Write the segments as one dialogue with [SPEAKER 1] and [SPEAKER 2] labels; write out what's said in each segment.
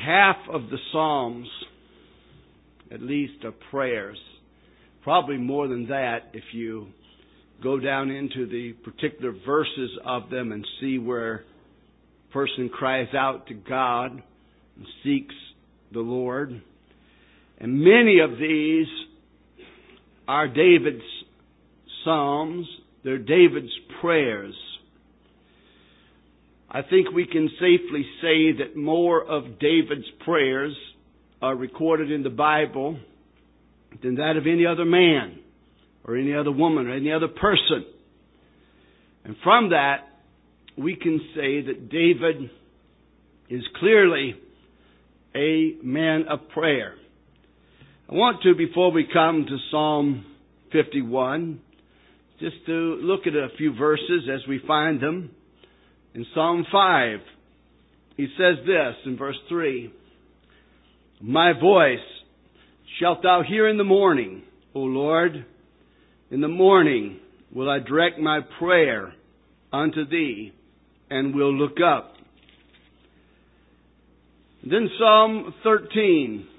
[SPEAKER 1] half of the Psalms, at least, are prayers. Probably more than that if you go down into the particular verses of them and see where a person cries out to God and seeks the Lord. And many of these are David's Psalms. They're David's prayers. I think we can safely say that more of David's prayers are recorded in the Bible than that of any other man or any other woman or any other person. And from that, we can say that David is clearly a man of prayer. I want to, before we come to Psalm 51, just to look at a few verses as we find them. In Psalm 5, he says this in verse 3, "My voice shalt thou hear in the morning, O Lord. In the morning will I direct my prayer unto thee, and will look up." And then Psalm 13,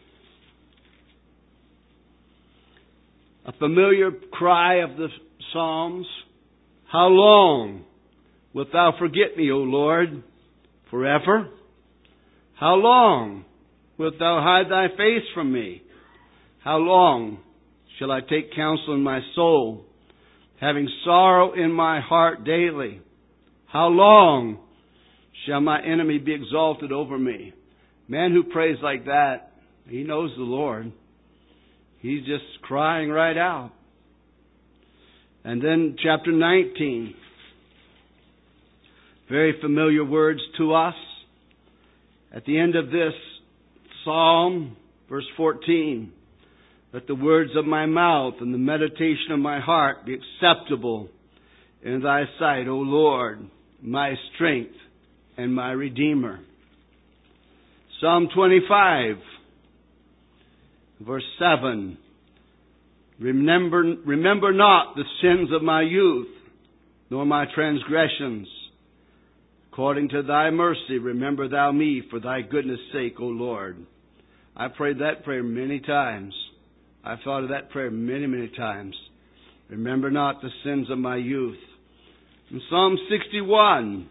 [SPEAKER 1] a familiar cry of the Psalms, "How long wilt thou forget me, O Lord, forever? How long wilt thou hide thy face from me? How long shall I take counsel in my soul, having sorrow in my heart daily? How long shall my enemy be exalted over me?" Man who prays like that, he knows the Lord. He's just crying right out. And then chapter 19. Very familiar words to us. At the end of this psalm, verse 14, "Let the words of my mouth and the meditation of my heart be acceptable in thy sight, O Lord, my strength and my Redeemer." Psalm 25, verse 7, Remember not the sins of my youth, nor my transgressions. According to thy mercy, remember thou me for thy goodness' sake, O Lord. I prayed that prayer many times. I've thought of that prayer many, many times. Remember not the sins of my youth. In Psalm 61,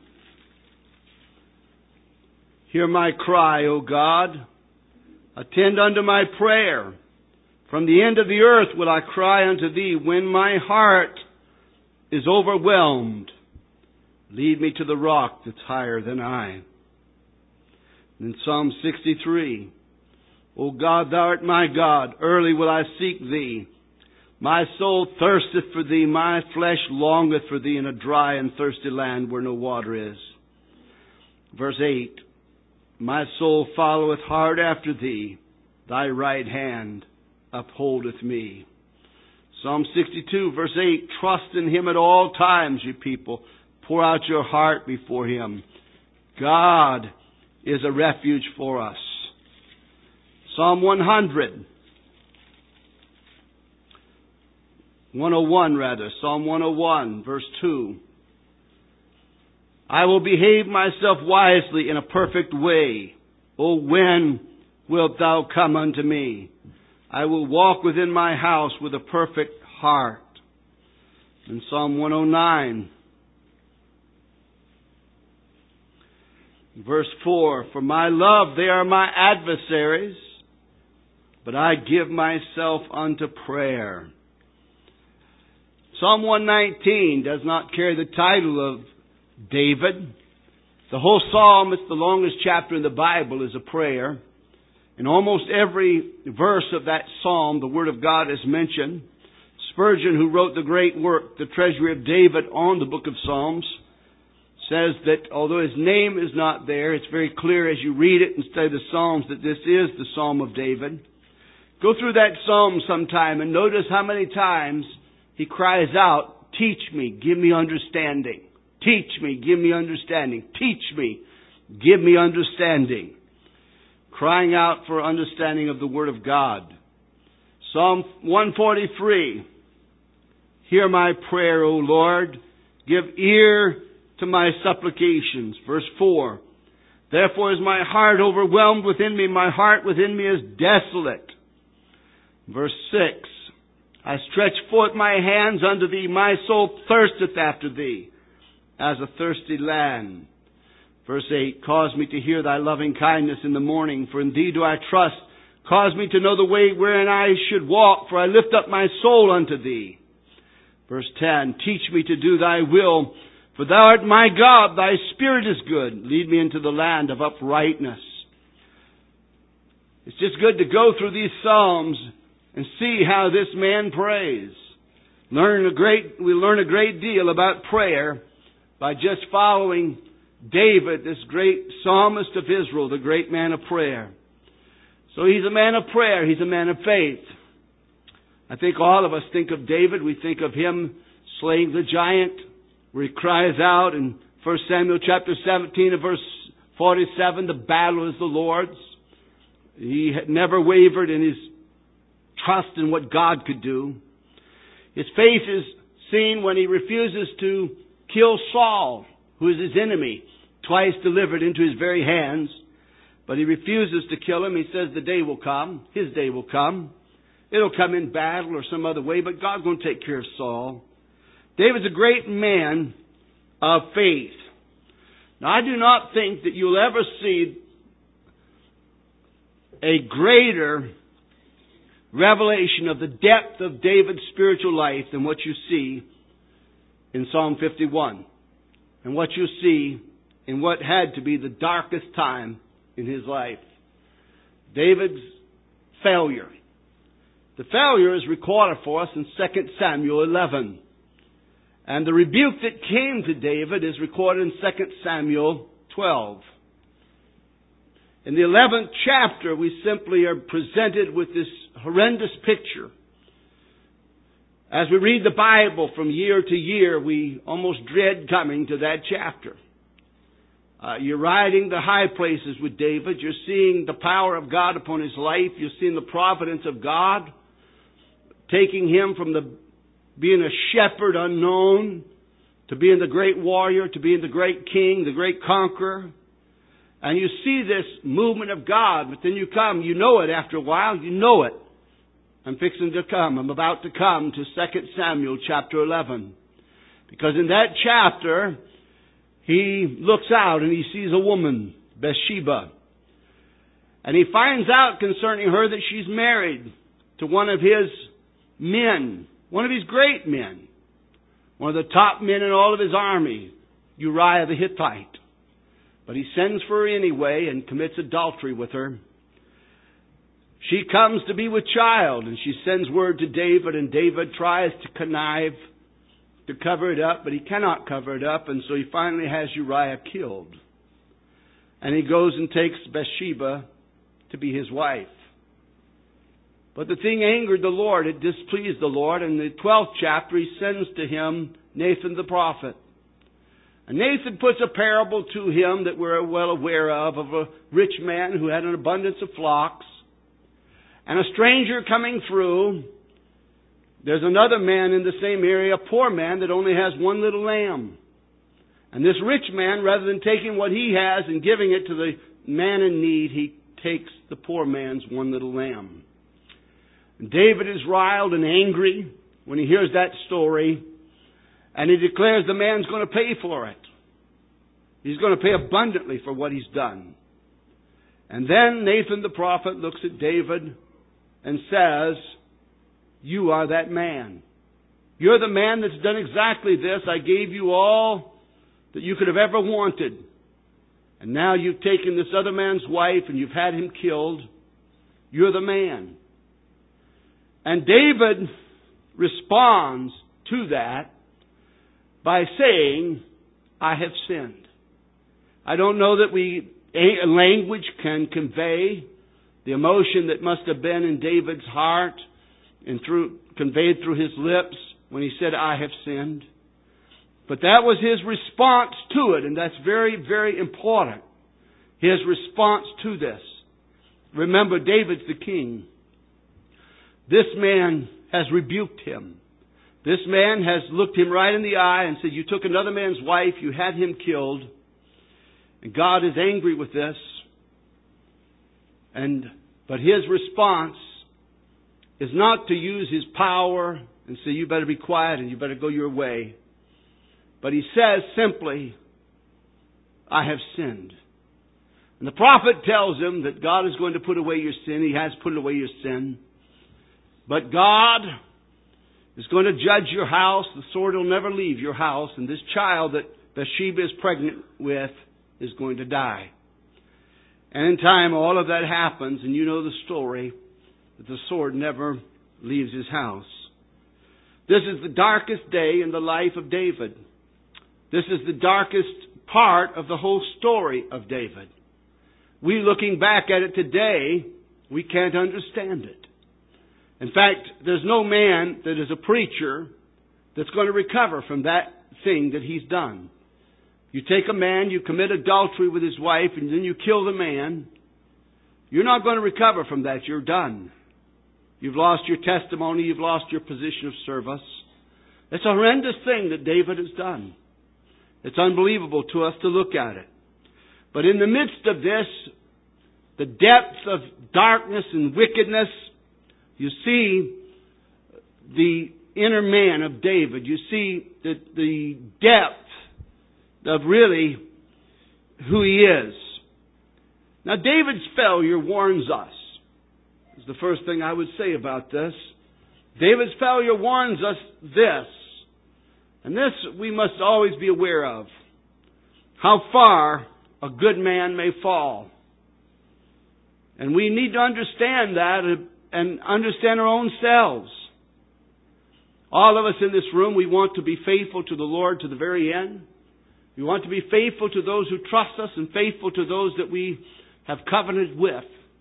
[SPEAKER 1] "Hear my cry, O God. Attend unto my prayer. From the end of the earth will I cry unto thee when my heart is overwhelmed. Lead me to the rock that's higher than I." In Psalm 63, "O God, thou art my God. Early will I seek thee. My soul thirsteth for thee. My flesh longeth for thee in a dry and thirsty land where no water is." Verse 8, "My soul followeth hard after thee. Thy right hand upholdeth me." Psalm 62, verse 8, "Trust in Him at all times, ye people. Pour out your heart before Him. God is a refuge for us." Psalm 100. 101 rather. Psalm 101, verse 2. "I will behave myself wisely in a perfect way. O when wilt thou come unto me? I will walk within my house with a perfect heart." In Psalm 109, verse 4, "For my love they are my adversaries, but I give myself unto prayer." Psalm 119 does not carry the title of David. The whole psalm, it's the longest chapter in the Bible, is a prayer. In almost every verse of that psalm, the Word of God is mentioned. Spurgeon, who wrote the great work, The Treasury of David, on the book of Psalms, says that although his name is not there, it's very clear as you read it and study the Psalms that this is the Psalm of David. Go through that psalm sometime and notice how many times he cries out, "Teach me, give me understanding. Teach me, give me understanding. Teach me, give me understanding." Crying out for understanding of the Word of God. Psalm 143, "Hear my prayer, O Lord. Give ear to my supplications." Verse 4, Therefore is my heart overwhelmed within me. My heart within me is desolate. Verse 6. I stretch forth my hands unto thee. My soul thirsteth after thee, as a thirsty land. Verse 8. Cause me to hear thy loving kindness in the morning, for in thee do I trust. Cause me to know the way wherein I should walk, for I lift up my soul unto thee. Verse 10. Teach me to do thy will, for thou art my God. Thy spirit is good. Lead me into the land of uprightness. It's just good to go through these Psalms and see how this man prays. We learn a great deal about prayer by just following David, this great psalmist of Israel, the great man of prayer. So he's a man of prayer. He's a man of faith. I think all of us think of David. We think of him slaying the giant, where he cries out in 1 Samuel chapter 17 and verse 47, the battle is the Lord's. He had never wavered in his trust in what God could do. His faith is seen when he refuses to kill Saul, who is his enemy, twice delivered into his very hands. But he refuses to kill him. He says the day will come. His day will come. It'll come in battle or some other way, but God's going to take care of Saul. David's a great man of faith. Now, I do not think that you'll ever see a greater revelation of the depth of David's spiritual life than what you see in Psalm 51 and what you see in what had to be the darkest time in his life. David's failure. The failure is recorded for us in 2 Samuel 11. And the rebuke that came to David is recorded in 2 Samuel 12. In the 11th chapter, we simply are presented with this horrendous picture. As we read the Bible from year to year, we almost dread coming to that chapter. You're riding the high places with David. You're seeing the power of God upon his life. You're seeing the providence of God taking him from being a shepherd unknown to being the great warrior, to being the great king, the great conqueror. And you see this movement of God, but then you know it after a while, you know it. I'm about to come to 2 Samuel chapter 11. Because in that chapter, he looks out and he sees a woman, Bathsheba. And he finds out concerning her that she's married to one of his men, one of his great men, one of the top men in all of his army, Uriah the Hittite. But he sends for her anyway and commits adultery with her. She comes to be with child, and she sends word to David, and David tries to connive to cover it up, but he cannot cover it up, and so he finally has Uriah killed. And he goes and takes Bathsheba to be his wife. But the thing angered the Lord. It displeased the Lord. In the 12th chapter, he sends to him Nathan the prophet. And Nathan puts a parable to him that we're well aware of a rich man who had an abundance of flocks. And a stranger coming through. There's another man in the same area, a poor man that only has one little lamb. And this rich man, rather than taking what he has and giving it to the man in need, he takes the poor man's one little lamb. And David is riled and angry when he hears that story. And he declares the man's going to pay for it. He's going to pay abundantly for what he's done. And then Nathan the prophet looks at David and says, "You are that man. You're the man that's done exactly this. I gave you all that you could have ever wanted. And now you've taken this other man's wife and you've had him killed. You're the man." And David responds to that by saying, "I have sinned." I don't know that language can convey the emotion that must have been in David's heart and conveyed through his lips when he said, "I have sinned." But that was his response to it, and that's very, very important. His response to this. Remember, David's the king. This man has rebuked him. This man has looked him right in the eye and said, "You took another man's wife, you had him killed." And God is angry with this. But His response is not to use His power and say, you better be quiet and you better go your way. But He says simply, I have sinned. And the prophet tells him that God is going to put away your sin. He has put away your sin. But God is going to judge your house. The sword will never leave your house. And this child that Bathsheba is pregnant with is going to die. And in time, all of that happens, and you know the story, that the sword never leaves his house. This is the darkest day in the life of David. This is the darkest part of the whole story of David. We, looking back at it today, we can't understand it. In fact, there's no man that is a preacher that's going to recover from that thing that he's done. You take a man, you commit adultery with his wife, and then you kill the man. You're not going to recover from that. You're done. You've lost your testimony. You've lost your position of service. It's a horrendous thing that David has done. It's unbelievable to us to look at it. But in the midst of this, the depth of darkness and wickedness, you see the inner man of David. You see the depth of really who he is. Now, David's failure warns us. Is the first thing I would say about this. David's failure warns us this. And this we must always be aware of. How far a good man may fall. And we need to understand that and understand our own selves. All of us in this room, we want to be faithful to the Lord to the very end. We want to be faithful to those who trust us and faithful to those that we have covenanted with.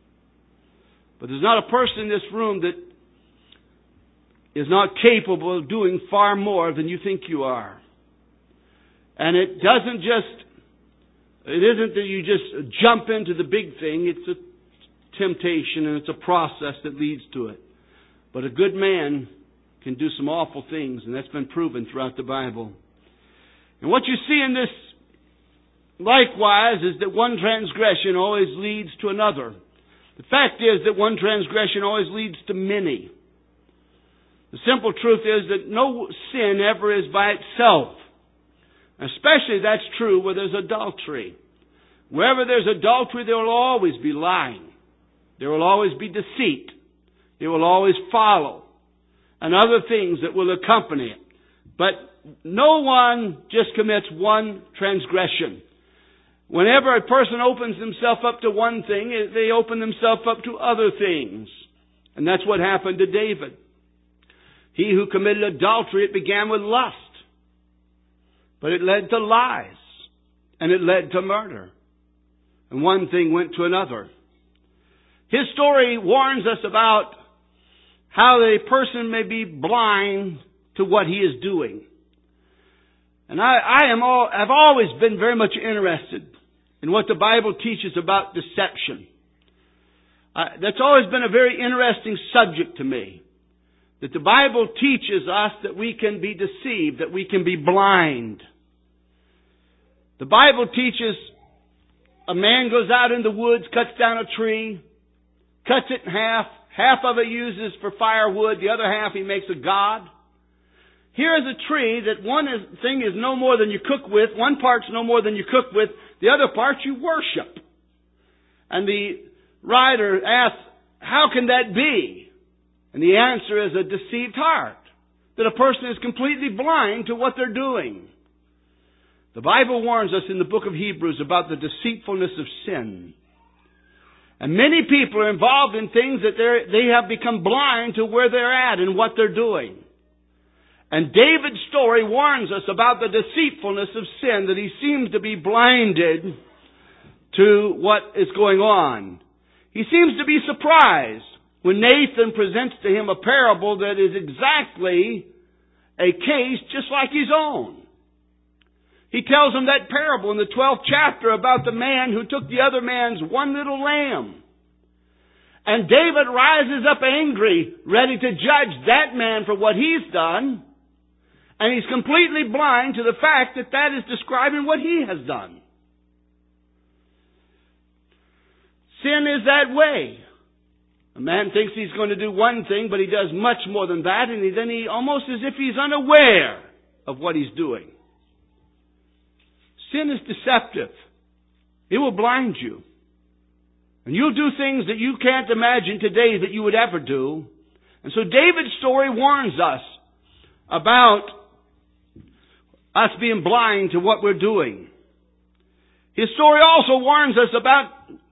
[SPEAKER 1] But there's not a person in this room that is not capable of doing far more than you think you are. And it isn't that you just jump into the big thing. It's a temptation and it's a process that leads to it. But a good man can do some awful things, and that's been proven throughout the Bible. And what you see in this, likewise, is that one transgression always leads to another. The fact is that one transgression always leads to many. The simple truth is that no sin ever is by itself. Especially that's true where there's adultery. Wherever there's adultery, there will always be lying. There will always be deceit. It will always follow. And other things that will accompany it. But no one just commits one transgression. Whenever a person opens himself up to one thing, they open themselves up to other things. And that's what happened to David. He who committed adultery, it began with lust. But it led to lies. And it led to murder. And one thing went to another. His story warns us about how a person may be blind to what he is doing. And I've always been very much interested in what the Bible teaches about deception. That's always been a very interesting subject to me. That the Bible teaches us that we can be deceived, that we can be blind. The Bible teaches a man goes out in the woods, cuts down a tree, cuts it in half. Half of it uses for firewood, the other half he makes a god. Here is a tree that one thing is no more than you cook with, one part's no more than you cook with, the other part you worship. And the writer asks, how can that be? And the answer is a deceived heart. That a person is completely blind to what they're doing. The Bible warns us in the book of Hebrews about the deceitfulness of sin. And many people are involved in things that they have become blind to where they're at and what they're doing. And David's story warns us about the deceitfulness of sin, that he seems to be blinded to what is going on. He seems to be surprised when Nathan presents to him a parable that is exactly a case just like his own. He tells him that parable in the 12th chapter about the man who took the other man's one little lamb. And David rises up angry, ready to judge that man for what he's done. And he's completely blind to the fact that that is describing what he has done. Sin is that way. A man thinks he's going to do one thing, but he does much more than that, and then he almost as if he's unaware of what he's doing. Sin is deceptive. It will blind you. And you'll do things that you can't imagine today that you would ever do. And so David's story warns us about us being blind to what we're doing. His story also warns us about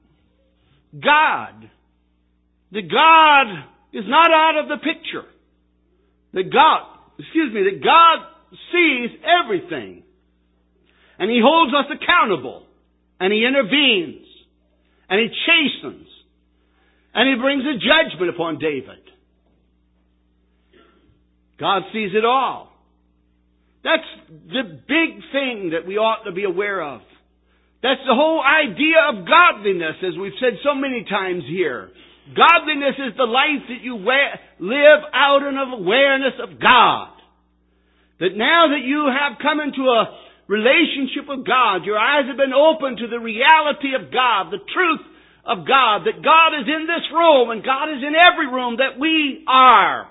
[SPEAKER 1] God. That God is not out of the picture. That God sees everything. And He holds us accountable. And He intervenes. And He chastens. And He brings a judgment upon David. God sees it all. That's the big thing that we ought to be aware of. That's the whole idea of godliness, as we've said so many times here. Godliness is the life that you live out in awareness of God. That now that you have come into a relationship with God, your eyes have been opened to the reality of God, the truth of God, that God is in this room and God is in every room that we are.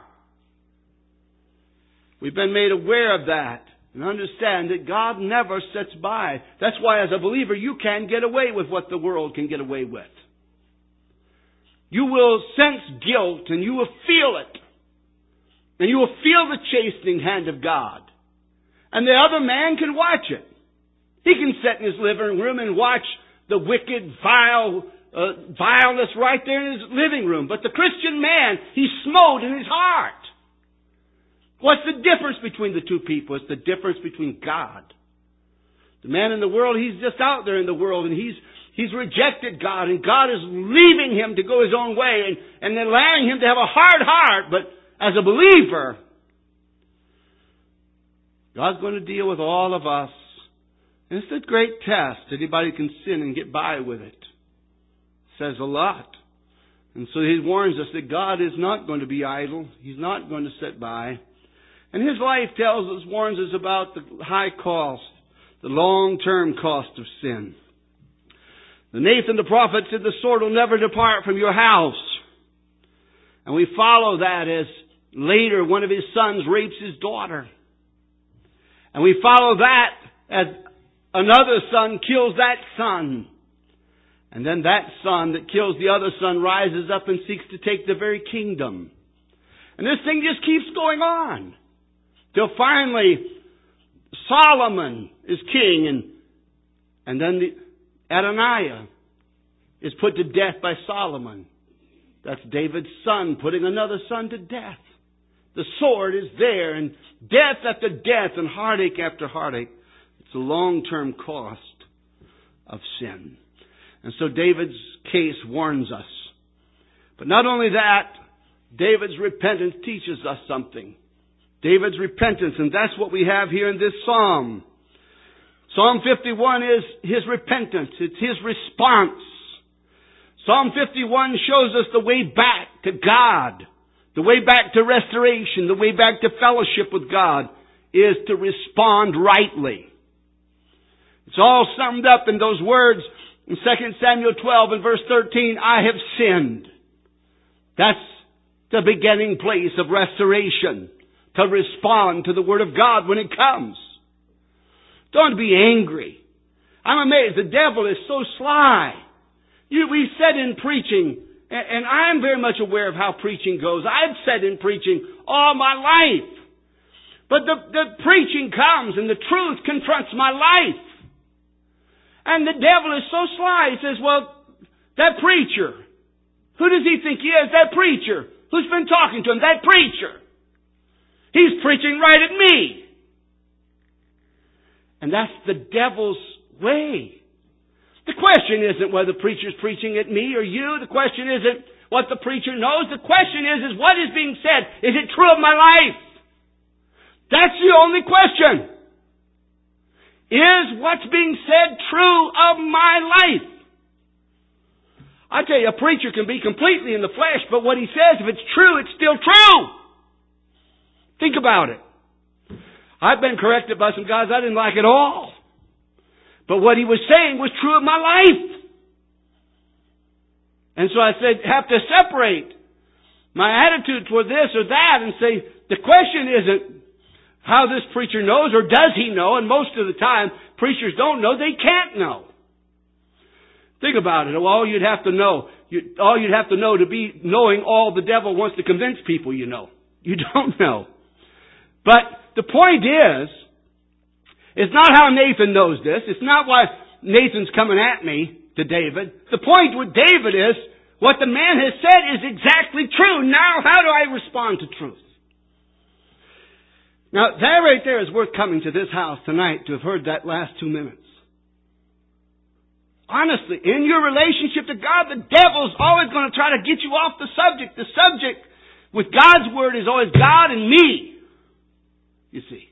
[SPEAKER 1] We've been made aware of that and understand that God never sits by. That's why as a believer you can get away with what the world can get away with. You will sense guilt and you will feel it. And you will feel the chastening hand of God. And the other man can watch it. He can sit in his living room and watch the wicked, vileness right there in his living room. But the Christian man, he's smote in his heart. What's the difference between the two people? It's the difference between God. The man in the world, he's just out there in the world and he's rejected God and God is leaving him to go his own way and allowing him to have a hard heart. But as a believer, God's going to deal with all of us. And it's a great test. Anybody can sin and get by with it. It says a lot. And so He warns us that God is not going to be idle. He's not going to sit by. And His life warns us about the high cost, the long-term cost of sin. Nathan the prophet said, the sword will never depart from your house. And we follow that as later one of his sons rapes his daughter. And we follow that as another son kills that son. And then that son that kills the other son rises up and seeks to take the very kingdom. And this thing just keeps going on. Till finally Solomon is king and then Adoniah is put to death by Solomon. That's David's son putting another son to death. The sword is there and death after death and heartache after heartache. It's a long-term cost of sin. And so David's case warns us. But not only that, David's repentance teaches us something. David's repentance, and that's what we have here in this psalm. Psalm 51 is his repentance. It's his response. Psalm 51 shows us the way back to God. The way back to restoration, the way back to fellowship with God is to respond rightly. It's all summed up in those words in 2 Samuel 12 and verse 13, I have sinned. That's the beginning place of restoration. To respond to the Word of God when it comes. Don't be angry. I'm amazed. The devil is so sly. We've said in preaching, and I'm very much aware of how preaching goes. I've said in preaching all my life. But the preaching comes and the truth confronts my life. And the devil is so sly. He says, well, that preacher, who does he think he is? That preacher. Who's been talking to him? That preacher. He's preaching right at me. And that's the devil's way. The question isn't whether the preacher's preaching at me or you. The question isn't what the preacher knows. The question is what is being said? Is it true of my life? That's the only question. Is what's being said true of my life? I tell you, a preacher can be completely in the flesh, but what he says, if it's true, it's still true. Think about it. I've been corrected by some guys I didn't like at all. But what he was saying was true of my life. And so I have to separate my attitude toward this or that and say, the question isn't how this preacher knows or does he know, and most of the time preachers don't know, they can't know. Think about it. All you'd have to know to be knowing all the devil wants to convince people you know. You don't know. But the point is, it's not how Nathan knows this. It's not why Nathan's coming at me to David. The point with David is, what the man has said is exactly true. Now, how do I respond to truth? Now, that right there is worth coming to this house tonight to have heard that last 2 minutes. Honestly, in your relationship to God, the devil's always going to try to get you off the subject. The subject with God's Word is always God and me. You see.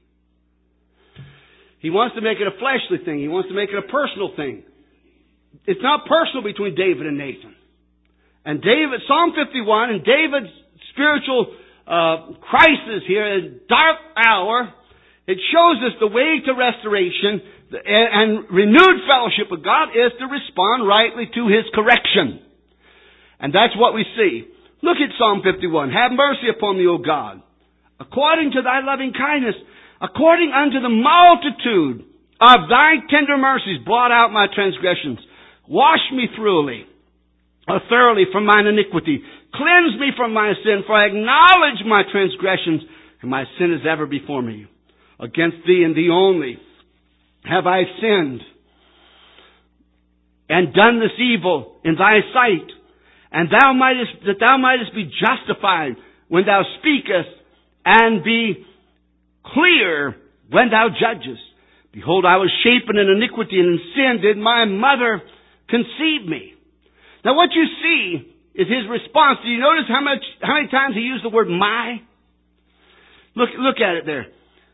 [SPEAKER 1] He wants to make it a fleshly thing. He wants to make it a personal thing. It's not personal between David and Nathan. And Psalm 51, and David's spiritual crisis here, a dark hour, it shows us the way to restoration and renewed fellowship with God is to respond rightly to His correction. And that's what we see. Look at Psalm 51. Have mercy upon me, O God, according to thy loving kindness, according unto the multitude of thy tender mercies, blot out my transgressions. Wash me thoroughly from mine iniquity. Cleanse me from my sin, for I acknowledge my transgressions, and my sin is ever before me. Against thee and thee only have I sinned, and done this evil in thy sight, and that thou mightest be justified when thou speakest, and be clear when thou judgest. Behold, I was shapen in iniquity, and in sin did my mother conceive me. Now what you see is his response. Do you notice how many times he used the word my? Look at it there.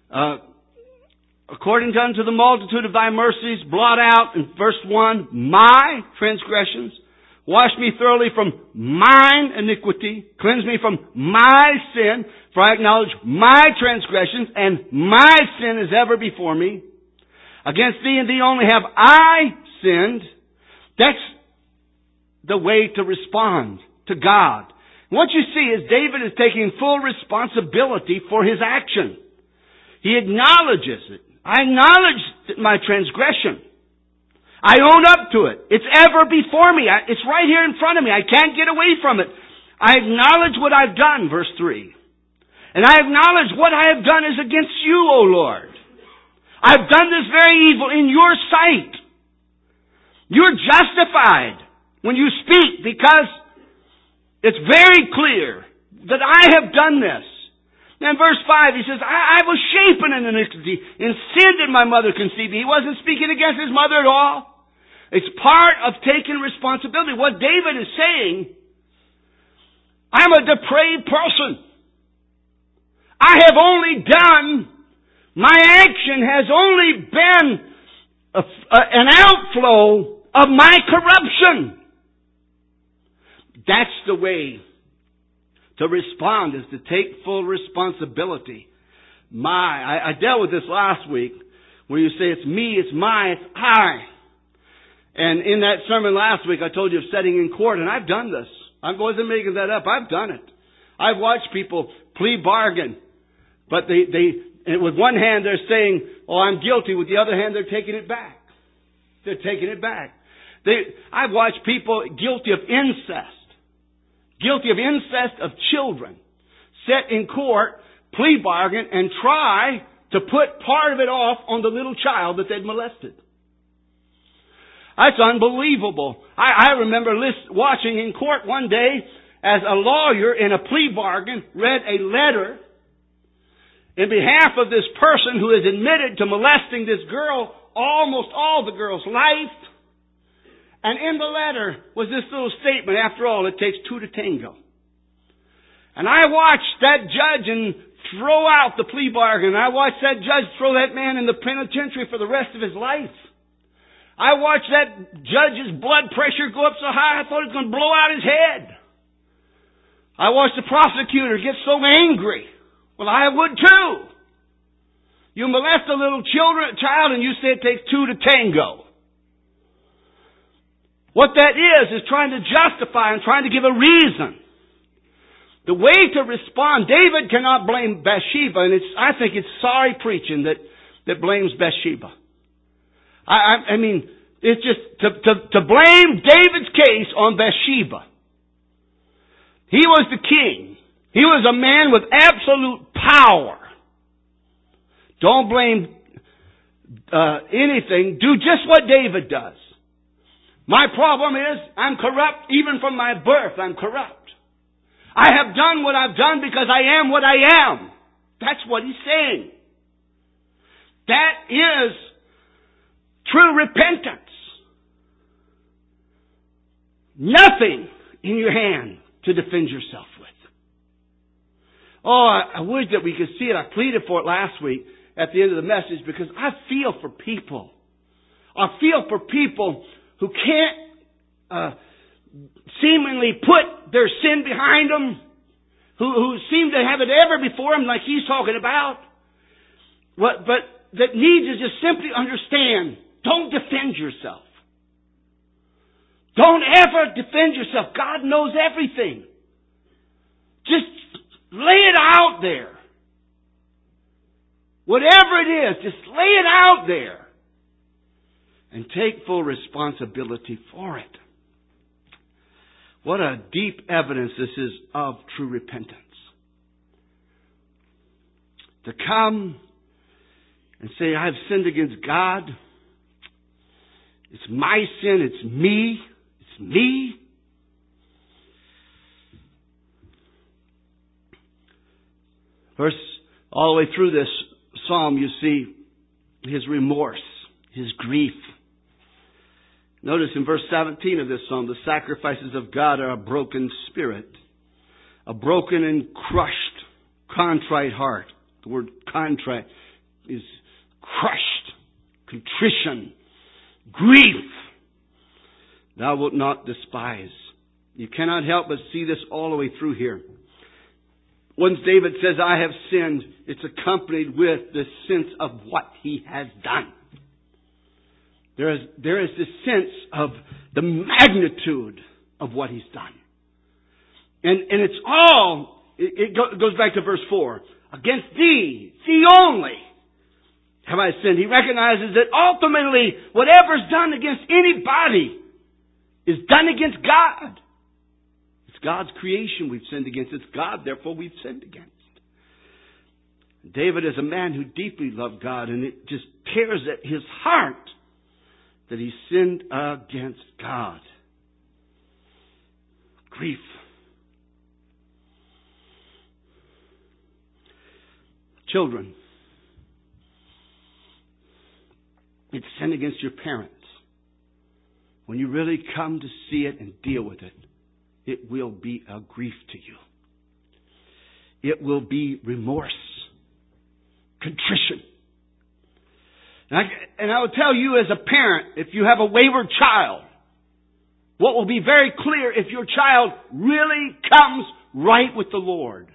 [SPEAKER 1] According unto the multitude of thy mercies, blot out, in verse 1, my transgressions. Wash me thoroughly from mine iniquity. Cleanse me from my sin, for I acknowledge my transgressions, and my sin is ever before me. Against thee and thee only have I sinned. That's the way to respond to God. What you see is David is taking full responsibility for his action. He acknowledges it. I acknowledge my transgression. I own up to it. It's ever before me. It's right here in front of me. I can't get away from it. I acknowledge what I've done, verse 3. And I acknowledge what I have done is against you, O Lord. I've done this very evil in your sight. You're justified when you speak because it's very clear that I have done this. Then verse 5, he says, I was shapen in iniquity, in sin did my mother conceive me. He wasn't speaking against his mother at all. It's part of taking responsibility. What David is saying, I'm a depraved person. I have only done, my action has only been an outflow of my corruption. That's the way to respond, is to take full responsibility. I dealt with this last week, where you say it's me, it's my, it's I. And in that sermon last week, I told you of sitting in court, and I've done this. I wasn't making that up. I've done it. I've watched people plea bargain, but and with one hand they're saying, "Oh, I'm guilty." With the other hand, they're taking it back. They're taking it back. I've watched people guilty of incest of children, sit in court, plea bargain, and try to put part of it off on the little child that they'd molested. That's unbelievable. I remember watching in court one day as a lawyer in a plea bargain read a letter in behalf of this person who is admitted to molesting this girl almost all the girl's life. And in the letter was this little statement, after all, it takes two to tango. And I watched that judge throw out the plea bargain. I watched that judge throw that man in the penitentiary for the rest of his life. I watched that judge's blood pressure go up so high I thought he was going to blow out his head. I watched the prosecutor get so angry. Well, I would too. You molest a little child and you say it takes two to tango. What that is trying to justify and trying to give a reason. The way to respond, David cannot blame Bathsheba, and I think it's sorry preaching that blames Bathsheba. I mean, it's just to blame David's case on Bathsheba. He was the king. He was a man with absolute power. Don't blame anything. Do just what David does. My problem is, I'm corrupt even from my birth. I'm corrupt. I have done what I've done because I am what I am. That's what he's saying. That is true repentance. Nothing in your hand to defend yourself with. Oh, I wish that we could see it. I pleaded for it last week at the end of the message because I feel for people. I feel for people who can't seemingly put their sin behind them, who seem to have it ever before them like he's talking about, but that need to just simply understand, don't defend yourself. Don't ever defend yourself. God knows everything. Just lay it out there. Whatever it is, just lay it out there. And take full responsibility for it. What a deep evidence this is of true repentance. To come and say, I've sinned against God. It's my sin. It's me. It's me. Verse, all the way through this psalm, you see his remorse, his grief. Notice in verse 17 of this psalm, the sacrifices of God are a broken spirit, a broken and crushed, contrite heart. The word contrite is crushed, contrition, grief. Thou wilt not despise. You cannot help but see this all the way through here. Once David says, I have sinned, it's accompanied with the sense of what he has done. There is this sense of the magnitude of what he's done. And it's all, it goes back to verse 4. Against thee only, have I sinned. He recognizes that ultimately, whatever's done against anybody is done against God. It's God's creation we've sinned against. It's God, therefore we've sinned against. David is a man who deeply loved God, and it just tears at his heart that he sinned against God. Grief. Children, it's sin against your parents. When you really come to see it and deal with it, it will be a grief to you. It will be remorse, contrition. And I will tell you as a parent, if you have a wayward child, what will be very clear if your child really comes right with the Lord.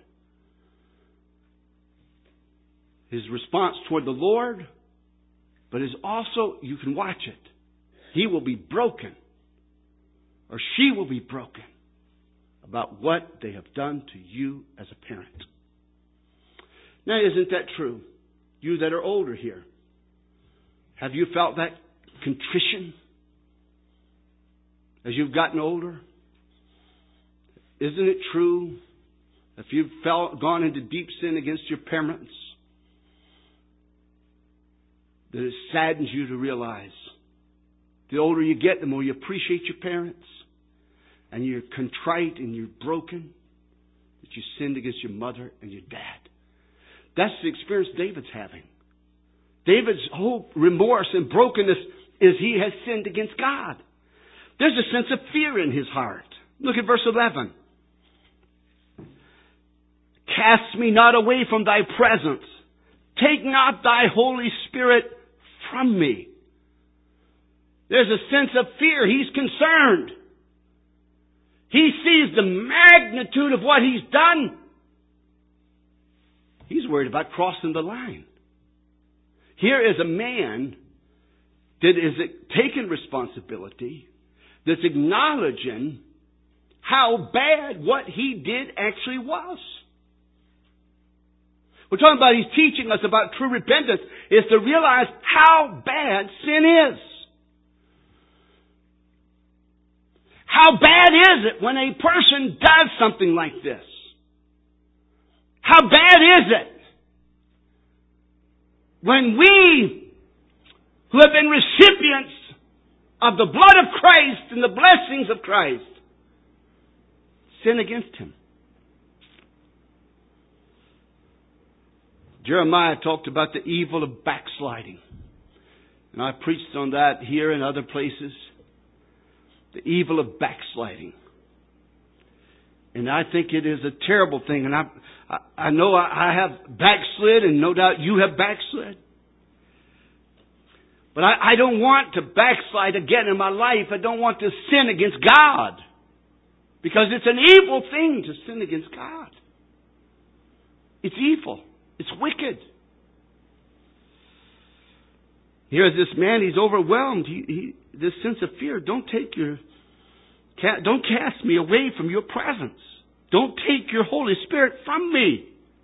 [SPEAKER 1] His response toward the Lord, but is also, you can watch it. He will be broken, or she will be broken about what they have done to you as a parent. Now, isn't that true? You that are older here, have you felt that contrition as you've gotten older? Isn't it true if you've gone into deep sin against your parents, that it saddens you to realize the older you get, the more you appreciate your parents, and you're contrite and you're broken that you sinned against your mother and your dad. That's the experience David's having. David's whole remorse and brokenness is he has sinned against God. There's a sense of fear in his heart. Look at verse 11. Cast me not away from thy presence. Take not thy Holy Spirit from me. There's a sense of fear. He's concerned. He sees the magnitude of what he's done. He's worried about crossing the line. Here is a man that is taking responsibility, that's acknowledging how bad what he did actually was. We're talking about, he's teaching us about true repentance, is to realize how bad sin is. How bad is it when a person does something like this? How bad is it when we, who have been recipients of the blood of Christ and the blessings of Christ, sin against Him? Jeremiah talked about the evil of backsliding. And I preached on that here and other places. The evil of backsliding. And I think it is a terrible thing. And I know I have backslid, and no doubt you have backslid. But I don't want to backslide again in my life. I don't want to sin against God. Because it's an evil thing to sin against God. It's evil. It's wicked. Here's this man, he's overwhelmed. This sense of fear. Don't cast me away from your presence. Don't take your Holy Spirit from me.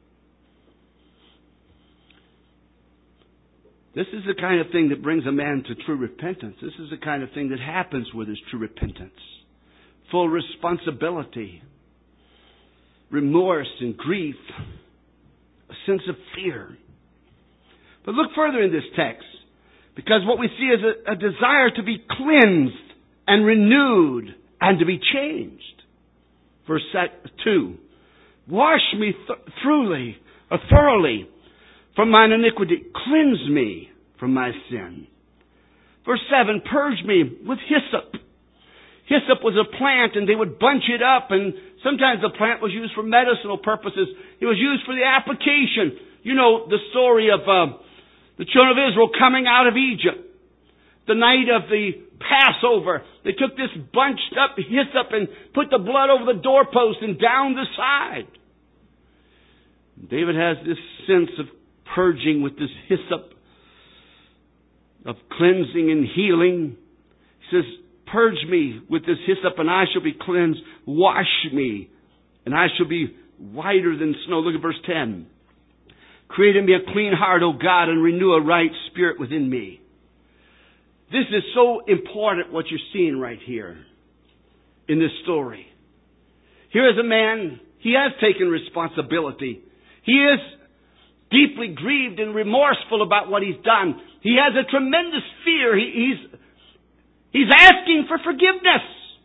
[SPEAKER 1] This is the kind of thing that brings a man to true repentance. This is the kind of thing that happens with his true repentance. Full responsibility, remorse and grief, a sense of fear. But look further in this text, because what we see is a desire to be cleansed and renewed and to be changed. Verse 2, wash me thoroughly from mine iniquity. Cleanse me from my sin. Verse 7, purge me with hyssop. Hyssop was a plant, and they would bunch it up, and sometimes the plant was used for medicinal purposes. It was used for the application. You know the story of the children of Israel coming out of Egypt. The night of the Passover, they took this bunched up hyssop and put the blood over the doorpost and down the side. David has this sense of purging with this hyssop, of cleansing and healing. He says, purge me with this hyssop and I shall be cleansed. Wash me and I shall be whiter than snow. Look at verse 10. Create in me a clean heart, O God, and renew a right spirit within me. This is so important, what you're seeing right here in this story. Here is a man, he has taken responsibility. He is deeply grieved and remorseful about what he's done. He has a tremendous fear. He's asking for forgiveness.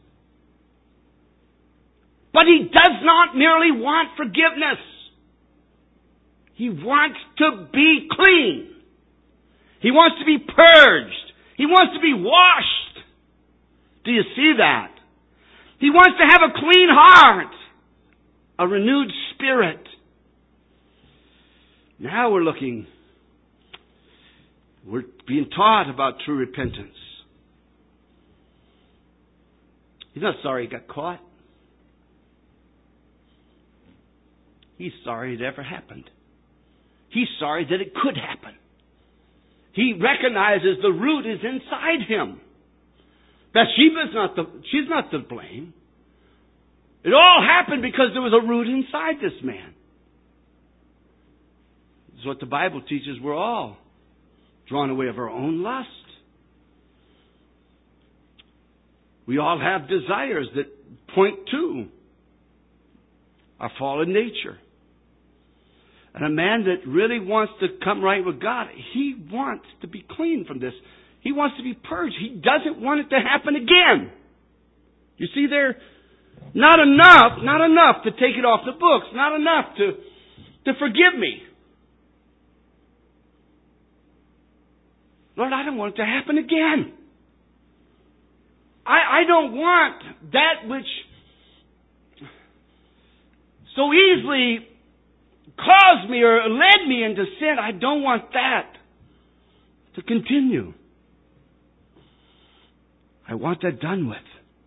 [SPEAKER 1] But he does not merely want forgiveness. He wants to be clean. He wants to be purged. He wants to be washed. Do you see that? He wants to have a clean heart, a renewed spirit. Now we're being taught about true repentance. He's not sorry he got caught. He's sorry it ever happened. He's sorry that it could happen. He recognizes the root is inside him. Bathsheba's she's not to blame. It all happened because there was a root inside this man. This is what the Bible teaches. We're all drawn away of our own lust. We all have desires that point to our fallen nature. And a man that really wants to come right with God, he wants to be clean from this. He wants to be purged. He doesn't want it to happen again. You see there? Not enough to take it off the books. Not enough to forgive me. Lord, I don't want it to happen again. I don't want that which so easily caused me or led me into sin. I don't want that to continue. I want that done with.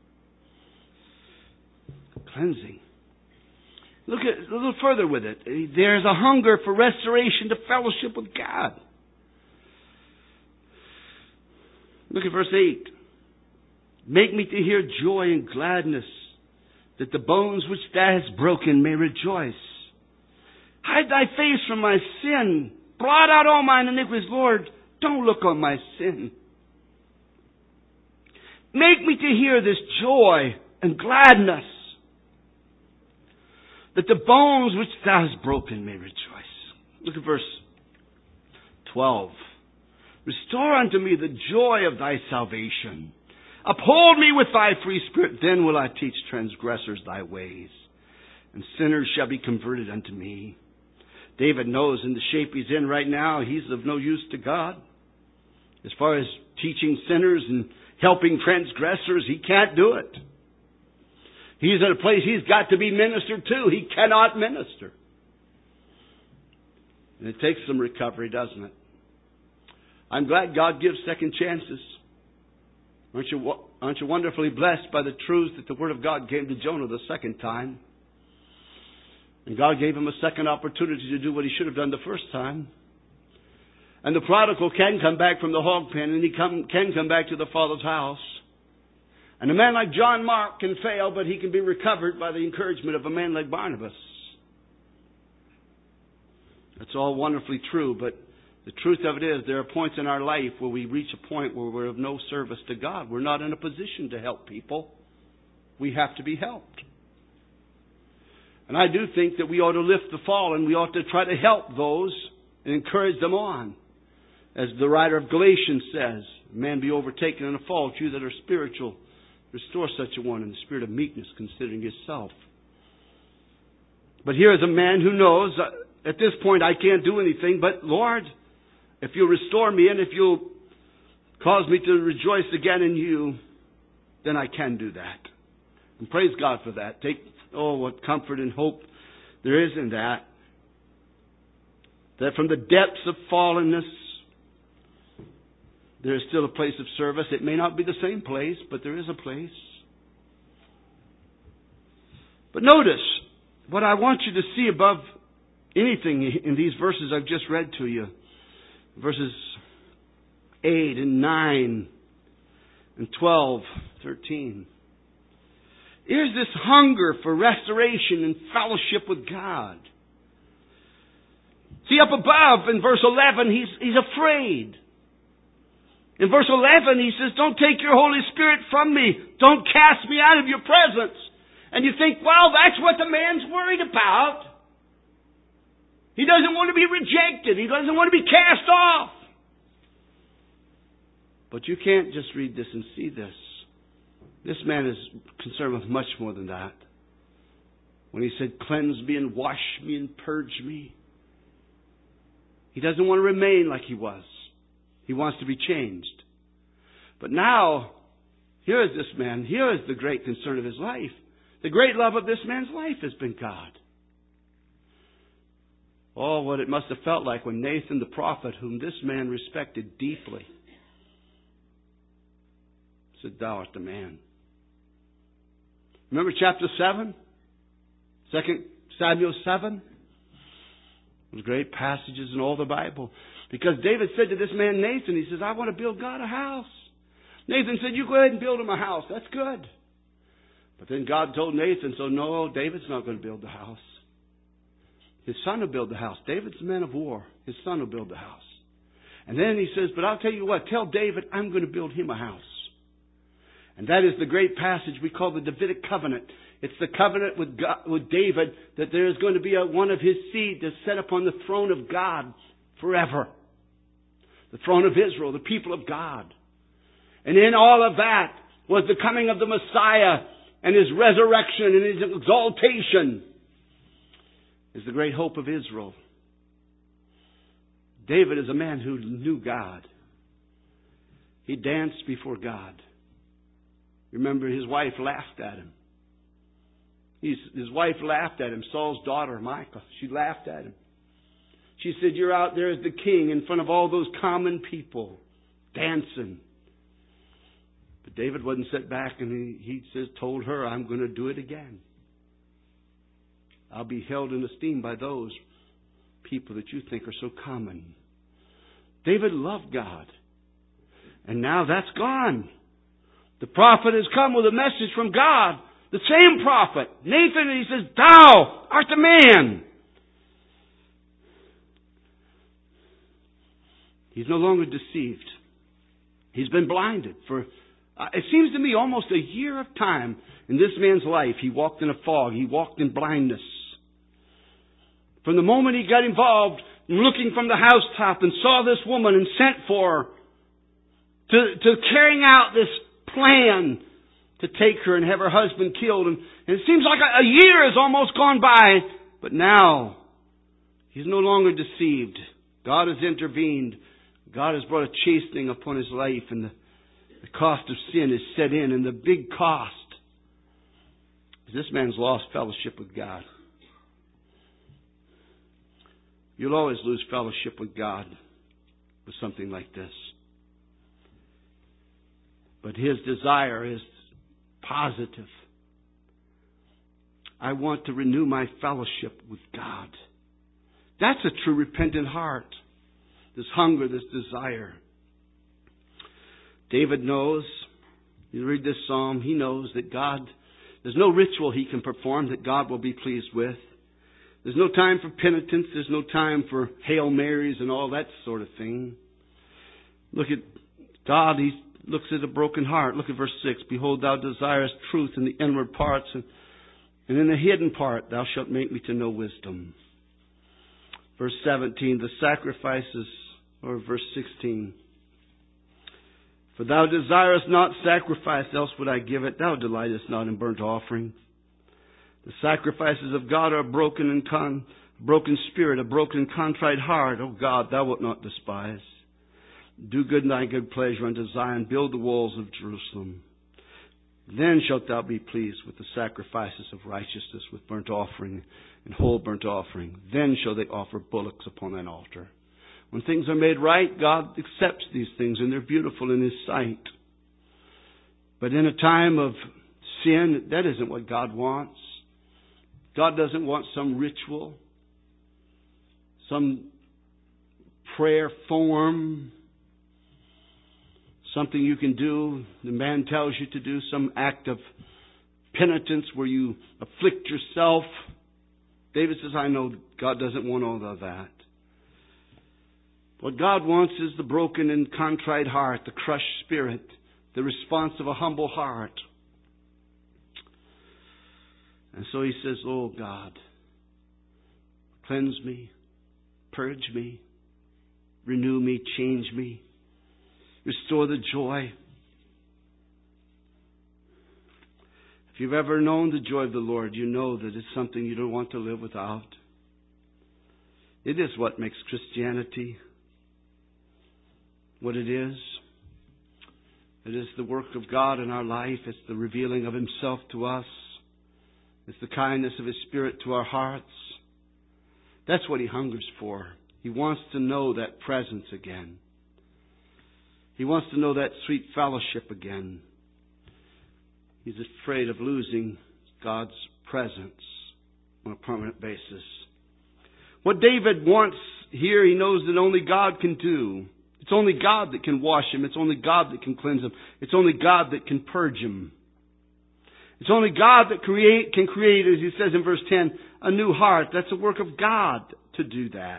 [SPEAKER 1] Cleansing. Look at a little further with it. There's a hunger for restoration to fellowship with God. Look at verse 8. Make me to hear joy and gladness, that the bones which thou hast broken may rejoice. Hide thy face from my sin. Blot out all mine iniquities. Lord, don't look on my sin. Make me to hear this joy and gladness, that the bones which thou hast broken may rejoice. Look at verse 12. Restore unto me the joy of thy salvation. Uphold me with thy free spirit. Then will I teach transgressors thy ways, and sinners shall be converted unto me. David knows in the shape he's in right now, he's of no use to God. As far as teaching sinners and helping transgressors, he can't do it. He's at a place he's got to be ministered to. He cannot minister. And it takes some recovery, doesn't it? I'm glad God gives second chances. Aren't you wonderfully blessed by the truth that the Word of God came to Jonah the second time? And God gave him a second opportunity to do what he should have done the first time. And the prodigal can come back from the hog pen, and he can come back to the Father's house. And a man like John Mark can fail, but he can be recovered by the encouragement of a man like Barnabas. That's all wonderfully true, but the truth of it is there are points in our life where we reach a point where we're of no service to God. We're not in a position to help people. We have to be helped. And I do think that we ought to lift the fallen. We ought to try to help those and encourage them on. As the writer of Galatians says, man be overtaken in a fault, you that are spiritual, restore such a one in the spirit of meekness, considering himself. But here is a man who knows, at this point I can't do anything, but Lord, if you'll restore me and if you'll cause me to rejoice again in you, then I can do that. And praise God for that. What comfort and hope there is in that. That from the depths of fallenness, there is still a place of service. It may not be the same place, but there is a place. But notice, what I want you to see above anything in these verses I've just read to you, verses 8 and 9 and 12, 13. Here's this hunger for restoration and fellowship with God. See, up above in verse 11, he's afraid. In verse 11, he says, don't take your Holy Spirit from me. Don't cast me out of your presence. And you think, well, that's what the man's worried about. He doesn't want to be rejected. He doesn't want to be cast off. But you can't just read this and see this. This man is concerned with much more than that. When he said, cleanse me and wash me and purge me. He doesn't want to remain like he was. He wants to be changed. But now, here is this man. Here is the great concern of his life. The great love of this man's life has been God. Oh, what it must have felt like when Nathan the prophet, whom this man respected deeply, said, thou art the man. Remember chapter 7? 2 Samuel 7? Those great passages in all the Bible. Because David said to this man Nathan, he says, I want to build God a house. Nathan said, you go ahead and build him a house. That's good. But then God told Nathan, so no, David's not going to build the house. His son will build the house. David's a man of war. His son will build the house. And then he says, but I'll tell you what, tell David I'm going to build him a house. And that is the great passage we call the Davidic covenant. It's the covenant with God, with David, that there is going to be one of his seed to set upon the throne of God forever. The throne of Israel, the people of God. And in all of that was the coming of the Messiah and his resurrection and his exaltation is the great hope of Israel. David is a man who knew God. He danced before God. Remember, his wife laughed at him. His wife laughed at him, Saul's daughter, Michal. She laughed at him. She said, you're out there as the king in front of all those common people, dancing. But David wasn't set back, and he told her, I'm going to do it again. I'll be held in esteem by those people that you think are so common. David loved God. And now that's gone. The prophet has come with a message from God. The same prophet, Nathan, and he says, "Thou art the man." He's no longer deceived. He's been blinded for, it seems to me, almost a year of time in this man's life. He walked in a fog. He walked in blindness. From the moment he got involved, looking from the housetop and saw this woman and sent for her to carrying out this plan to take her and have her husband killed. And it seems like a year has almost gone by. But now, he's no longer deceived. God has intervened. God has brought a chastening upon his life, and the cost of sin is set in. And the big cost is this man's lost fellowship with God. You'll always lose fellowship with God with something like this. But his desire is positive. I want to renew my fellowship with God. That's a true repentant heart. This hunger, this desire. David knows, you read this psalm, he knows that God, there's no ritual he can perform that God will be pleased with. There's no time for penitence. There's no time for Hail Marys and all that sort of thing. Look at God. He looks at a broken heart. Look at verse 6. Behold, thou desirest truth in the inward parts, and in the hidden part thou shalt make me to know wisdom. Verse 17, the sacrifices, or verse 16. For thou desirest not sacrifice, else would I give it. Thou delightest not in burnt offering. The sacrifices of God are a broken spirit, a broken contrite heart. O God, thou wilt not despise. Do good in thy good pleasure unto Zion. Build the walls of Jerusalem. Then shalt thou be pleased with the sacrifices of righteousness, with burnt offering and whole burnt offering. Then shall they offer bullocks upon thine altar. When things are made right, God accepts these things, and they're beautiful in His sight. But in a time of sin, that isn't what God wants. God doesn't want some ritual, some prayer form, something you can do, the man tells you to do, some act of penitence where you afflict yourself. David says, I know God doesn't want all of that. What God wants is the broken and contrite heart, the crushed spirit, the response of a humble heart. And so he says, oh God, cleanse me, purge me, renew me, change me, restore the joy. If you've ever known the joy of the Lord, you know that it's something you don't want to live without. It is what makes Christianity what it is. It is the work of God in our life. It's the revealing of Himself to us. It's the kindness of His Spirit to our hearts. That's what He hungers for. He wants to know that presence again. He wants to know that sweet fellowship again. He's afraid of losing God's presence on a permanent basis. What David wants here, he knows that only God can do. It's only God that can wash him. It's only God that can cleanse him. It's only God that can purge him. It's only God that can create, as he says in verse 10, a new heart. That's the work of God to do that.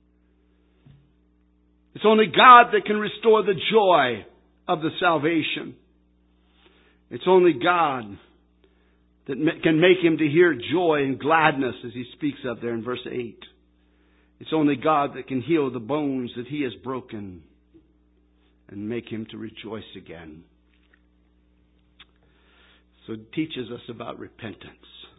[SPEAKER 1] It's only God that can restore the joy of the salvation. It's only God that can make him to hear joy and gladness, as he speaks of there in verse 8. It's only God that can heal the bones that he has broken and make him to rejoice again. So it teaches us about repentance.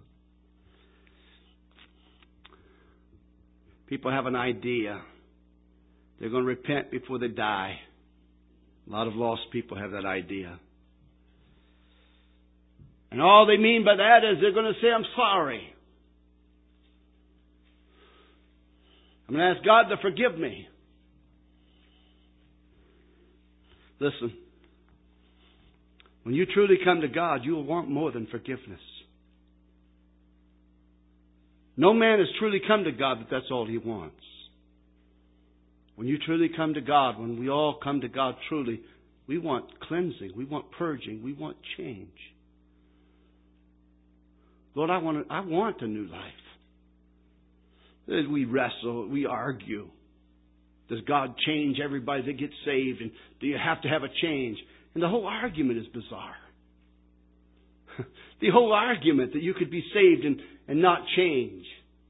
[SPEAKER 1] People have an idea. They're going to repent before they die. A lot of lost people have that idea. And all they mean by that is they're going to say, I'm sorry. I'm going to ask God to forgive me. Listen, when you truly come to God, you will want more than forgiveness. No man has truly come to God that that's all he wants. When you truly come to God, when we all come to God truly, We want cleansing. We want purging. We want change. Lord, I want a new life. As we wrestle, we argue. Does God change everybody that gets saved? And do you have to have a change? And the whole argument is bizarre. The whole argument that you could be saved and not change.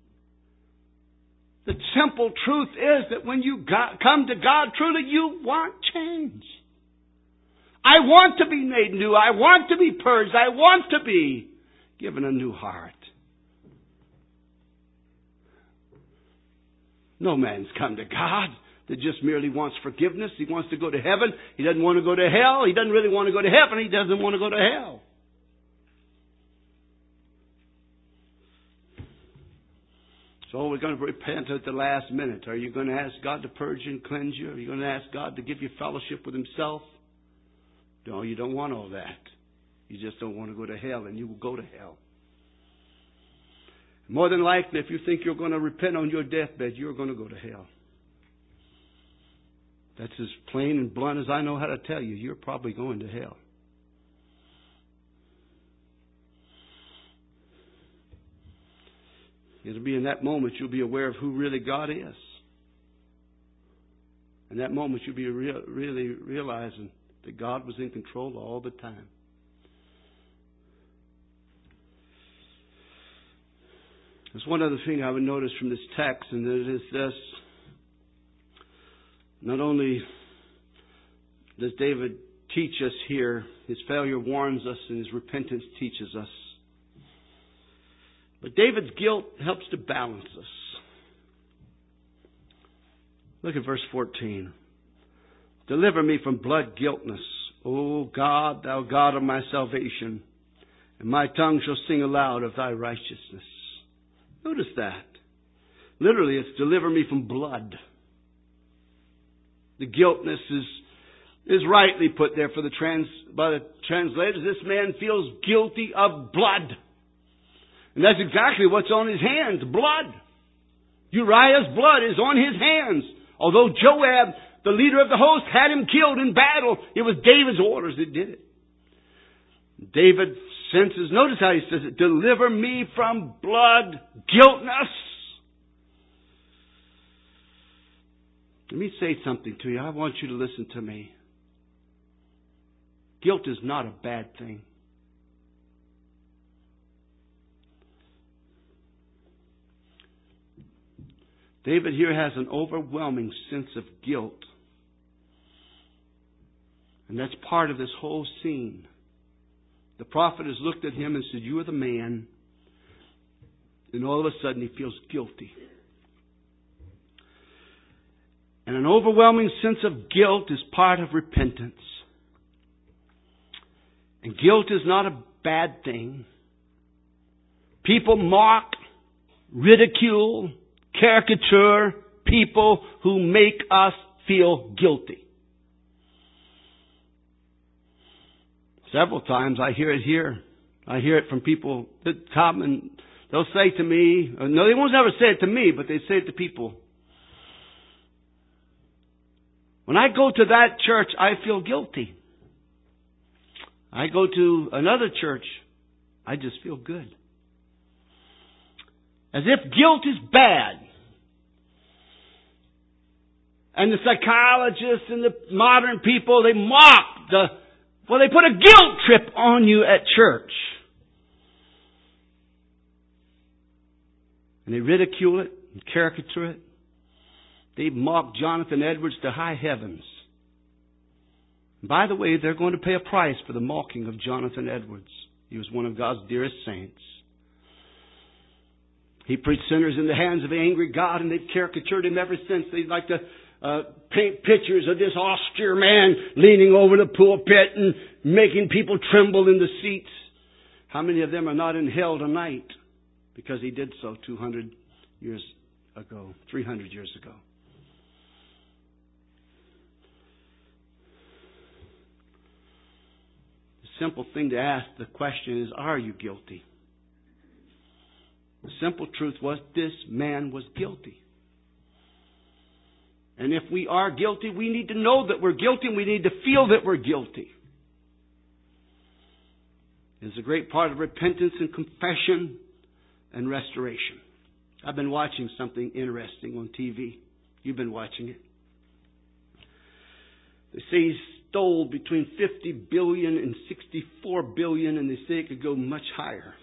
[SPEAKER 1] The simple truth is that when you come to God, truly you want change. I want to be made new. I want to be purged. I want to be given a new heart. No man's come to God that just merely wants forgiveness. He wants to go to heaven. He doesn't want to go to hell. He doesn't really want to go to heaven. He doesn't want to go to hell. So we're going to repent at the last minute. Are you going to ask God to purge and cleanse you? Are you going to ask God to give you fellowship with Himself? No, you don't want all that. You just don't want to go to hell, and you will go to hell. More than likely, if you think you're going to repent on your deathbed, you're going to go to hell. That's as plain and blunt as I know how to tell you. You're probably going to hell. It'll be in that moment you'll be aware of who really God is. In that moment you'll be really realizing that God was in control all the time. There's one other thing I would notice from this text, and it is this. Not only does David teach us here, his failure warns us, and his repentance teaches us. But David's guilt helps to balance us. Look at verse 14. Deliver me from blood guiltness, O God, thou God of my salvation, and my tongue shall sing aloud of thy righteousness. Notice that. Literally, it's deliver me from blood. The guiltness is rightly put there by the translators. This man feels guilty of blood. And that's exactly what's on his hands, blood. Uriah's blood is on his hands. Although Joab, the leader of the host, had him killed in battle, it was David's orders that did it. David senses, notice how he says it, deliver me from blood guiltness. Let me say something to you. I want you to listen to me. Guilt is not a bad thing. David here has an overwhelming sense of guilt. And that's part of this whole scene. The prophet has looked at him and said, you are the man. And all of a sudden he feels guilty. And an overwhelming sense of guilt is part of repentance. And guilt is not a bad thing. People mock, ridicule, caricature people who make us feel guilty. Several times I hear it here. I hear it from people that come and they'll say to me, no, they won't ever say it to me, but they say it to people. When I go to that church, I feel guilty. I go to another church, I just feel good. As if guilt is bad. And the psychologists and the modern people, they mock they put a guilt trip on you at church. And they ridicule it and caricature it. They mock Jonathan Edwards to high heavens. And by the way, they're going to pay a price for the mocking of Jonathan Edwards. He was one of God's dearest saints. He preached sinners in the hands of an angry God, and they've caricatured him ever since. They like to paint pictures of this austere man leaning over the pulpit and making people tremble in the seats. How many of them are not in hell tonight because he did so 200 years ago, 300 years ago? The simple thing to ask the question is, are you guilty? The simple truth was, this man was guilty. And if we are guilty, we need to know that we're guilty and we need to feel that we're guilty. It's a great part of repentance and confession and restoration. I've been watching something interesting on TV. You've been watching it. They say he stole between 50 billion and 64 billion, and they say it could go much higher.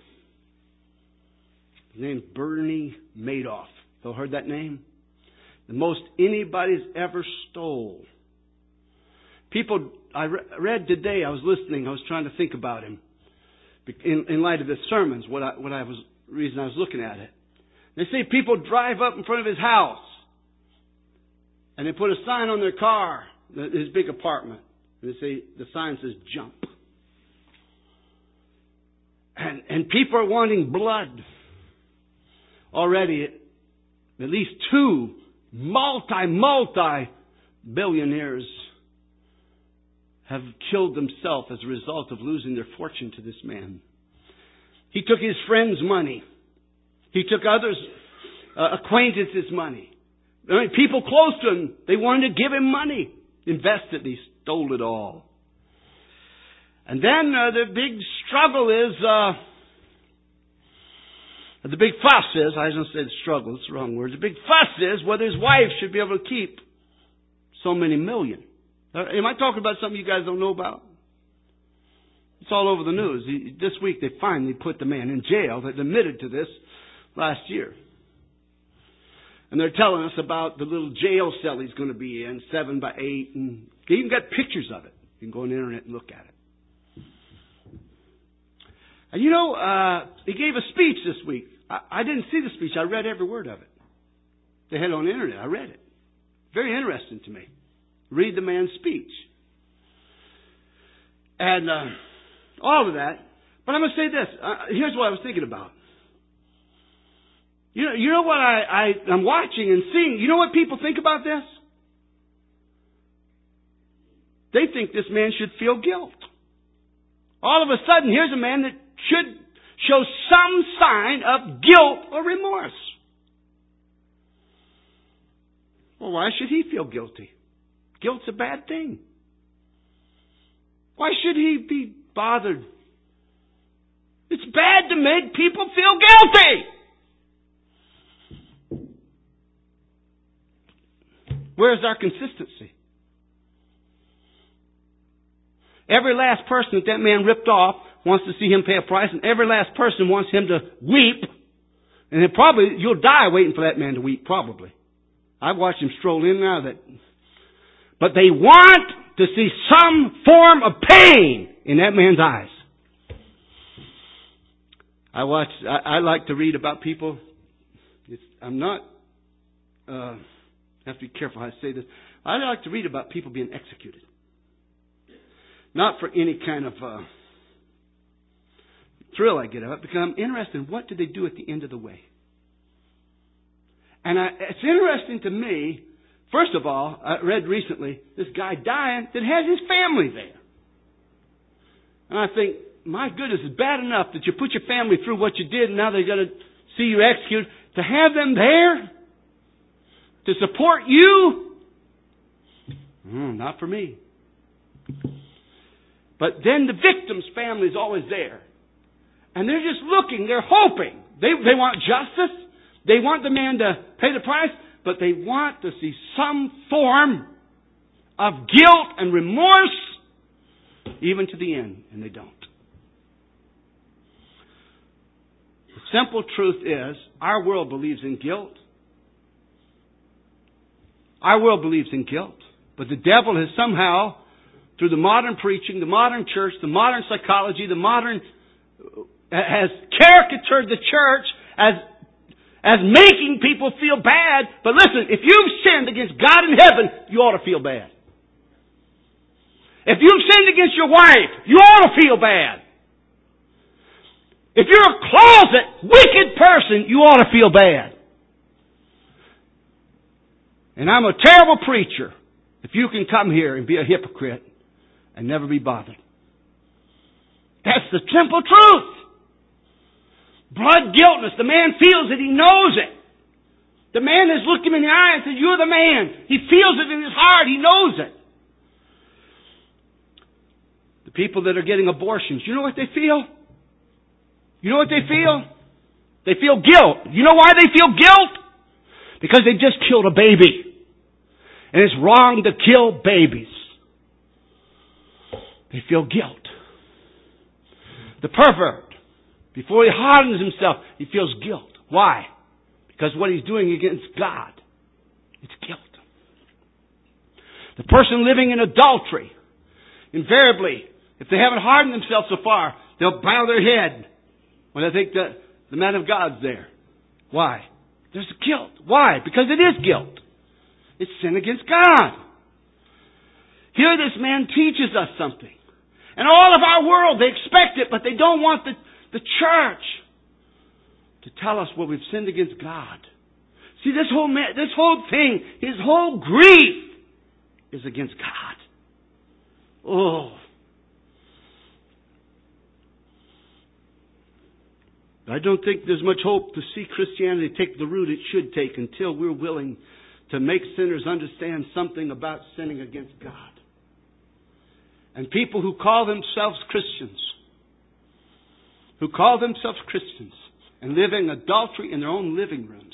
[SPEAKER 1] His name's Bernie Madoff. You heard that name? The most anybody's ever stole. People, I read today, I was listening, I was trying to think about him. In light of the sermons, reason I was looking at it. They say people drive up in front of his house and they put a sign on their car, his big apartment, and they say the sign says jump. And people are wanting blood. Already, at least 2 multi-billionaires have killed themselves as a result of losing their fortune to this man. He took his friends' money. He took others' acquaintances' money. I mean, people close to him, they wanted to give him money. Invested, he stole it all. And then the big struggle is, the big fuss is, I don't say struggle, it's the wrong word. The big fuss is whether his wife should be able to keep so many million. Am I talking about something you guys don't know about? It's all over the news. This week they finally put the man in jail that admitted to this last year. And they're telling us about the little jail cell he's going to be in, 7 by 8, and they even got pictures of it. You can go on the internet and look at it. And you know, he gave a speech this week. I didn't see the speech. I read every word of it. They had it on the internet. I read it. Very interesting to me. Read the man's speech. And all of that. But I'm going to say this. Here's what I was thinking about. You know what I'm watching and seeing? You know what people think about this? They think this man should feel guilt. All of a sudden, here's a man that should show some sign of guilt or remorse. Well, why should he feel guilty? Guilt's a bad thing. Why should he be bothered? It's bad to make people feel guilty. Where's our consistency? Every last person that man ripped off wants to see him pay a price, and every last person wants him to weep. And you'll die waiting for that man to weep, probably. I've watched him stroll in and out of it. But they want to see some form of pain in that man's eyes. I like to read about people. I have to be careful how I say this. I like to read about people being executed. Not for any kind of thrill I get of it, because I'm interested in what do they do at the end of the way. And it's interesting to me, first of all, I read recently, this guy dying that has his family there. And I think, my goodness, it's bad enough that you put your family through what you did and now they're going to see you executed. To have them there to support you? Not for me. But then the victim's family is always there. And they're just looking, they're hoping. They want justice. They want the man to pay the price. But they want to see some form of guilt and remorse even to the end. And they don't. The simple truth is, our world believes in guilt. Our world believes in guilt. But the devil has somehow, through the modern preaching, the modern church, the modern psychology, has caricatured the church as making people feel bad. But listen, if you've sinned against God in heaven, you ought to feel bad. If you've sinned against your wife, you ought to feel bad. If you're a closet, wicked person, you ought to feel bad. And I'm a terrible preacher if you can come here and be a hypocrite and never be bothered. That's the simple truth. Blood guiltness. The man feels it. He knows it. The man has looked him in the eye and said, you're the man. He feels it in his heart. He knows it. The people that are getting abortions, you know what they feel? You know what they feel? They feel guilt. You know why they feel guilt? Because they just killed a baby. And it's wrong to kill babies. They feel guilt. The pervert, before he hardens himself, he feels guilt. Why? Because what he's doing against God. It's guilt. The person living in adultery, invariably, if they haven't hardened themselves so far, they'll bow their head when they think that the man of God's there. Why? There's guilt. Why? Because it is guilt. It's sin against God. Here this man teaches us something. And all of our world, they expect it, but they don't want the church to tell us, well, we've sinned against God. See, this whole thing, his whole grief is against God. Oh. I don't think there's much hope to see Christianity take the route it should take until we're willing to make sinners understand something about sinning against God. And people who call themselves Christians, and live in adultery in their own living rooms,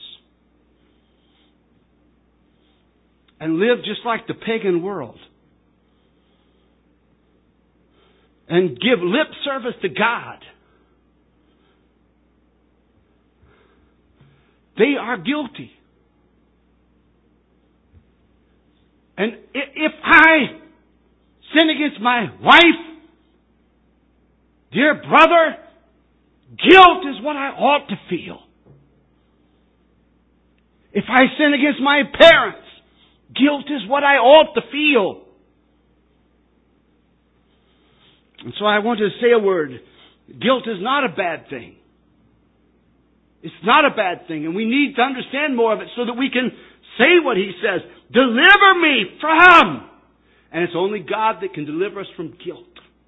[SPEAKER 1] and live just like the pagan world, and give lip service to God, they are guilty. And if I sin against my wife, dear brother, guilt is what I ought to feel. If I sin against my parents, guilt is what I ought to feel. And so I want to say a word. Guilt is not a bad thing. It's not a bad thing, and we need to understand more of it so that we can say what He says. Deliver me from. And it's only God that can deliver us from guilt.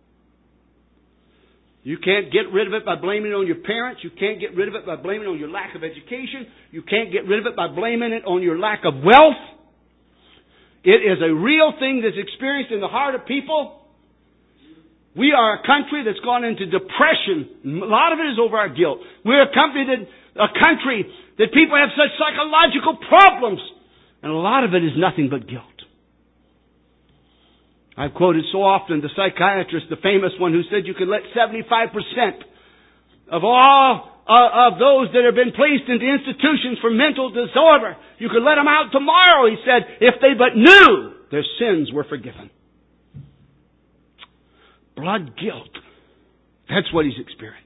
[SPEAKER 1] You can't get rid of it by blaming it on your parents. You can't get rid of it by blaming it on your lack of education. You can't get rid of it by blaming it on your lack of wealth. It is a real thing that's experienced in the heart of people. We are a country that's gone into depression. A lot of it is over our guilt. We're a country that people have such psychological problems. And a lot of it is nothing but guilt. I've quoted so often the psychiatrist, the famous one, who said you could let 75% of all of those that have been placed into institutions for mental disorder, you could let them out tomorrow, he said, if they but knew their sins were forgiven. Blood guilt. That's what he's experienced.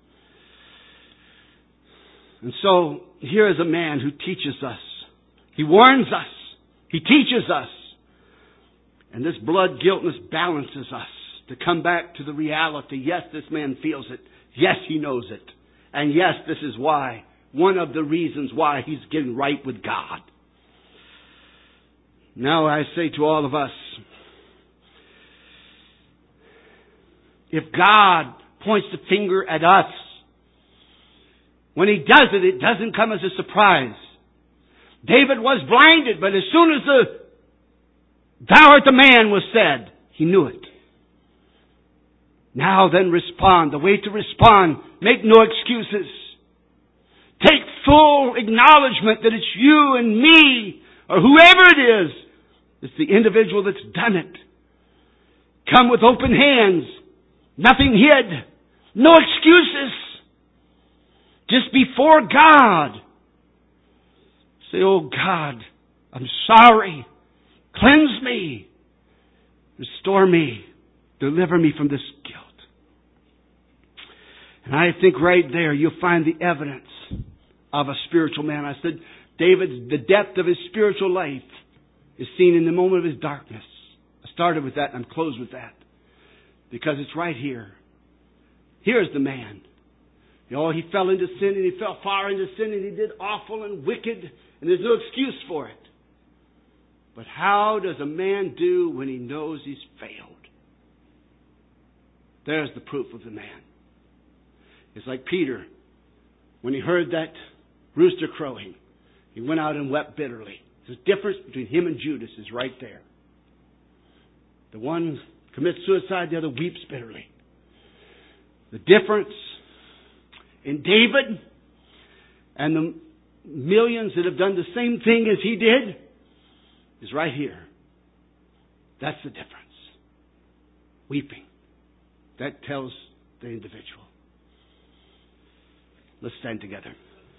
[SPEAKER 1] And so, here is a man who teaches us. He warns us. He teaches us. And this blood guiltness balances us to come back to the reality. Yes, this man feels it. Yes, he knows it. And yes, this is why. One of the reasons why he's getting right with God. Now I say to all of us, if God points the finger at us, when He does it, it doesn't come as a surprise. David was blinded, but as soon as the "Thou art the man" was said, he knew it. Now then respond. The way to respond, make no excuses. Take full acknowledgement that it's you and me, or whoever it is, it's the individual that's done it. Come with open hands. Nothing hid. No excuses. Just before God. Say, oh God, I'm sorry. Cleanse me. Restore me. Deliver me from this guilt. And I think right there you'll find the evidence of a spiritual man. I said, the depth of his spiritual life is seen in the moment of his darkness. I started with that and I'm closed with that. Because it's right here. Here's the man. You know, he fell into sin and he fell far into sin and he did awful and wicked and there's no excuse for it. But how does a man do when he knows he's failed? There's the proof of the man. It's like Peter, when he heard that rooster crowing. He went out and wept bitterly. The difference between him and Judas is right there. The one commits suicide, the other weeps bitterly. The difference in David and the millions that have done the same thing as he did is right here. That's the difference. Weeping. That tells the individual. Let's stand together.